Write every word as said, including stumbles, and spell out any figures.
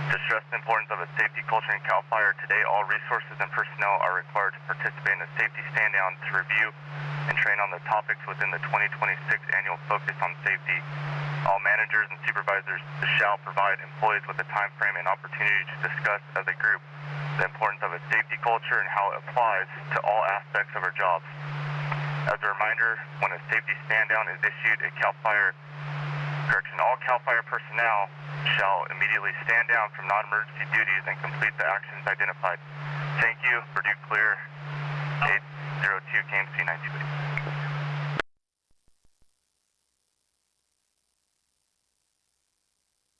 To stress the importance of a safety culture in CAL FIRE, today all resources and personnel are required to participate in a safety stand-down to review and train on the topics within the twenty twenty-six annual focus on safety. All managers and supervisors shall provide employees with a time frame and opportunity to discuss as a group the importance of a safety culture and how it applies to all aspects of our jobs. As a reminder, when a safety stand-down is issued at CAL FIRE, correction, all CAL FIRE personnel shall immediately stand down from non-emergency duties and complete the actions identified. Thank you. Purdue Clear, eight zero two K M C nine two eight.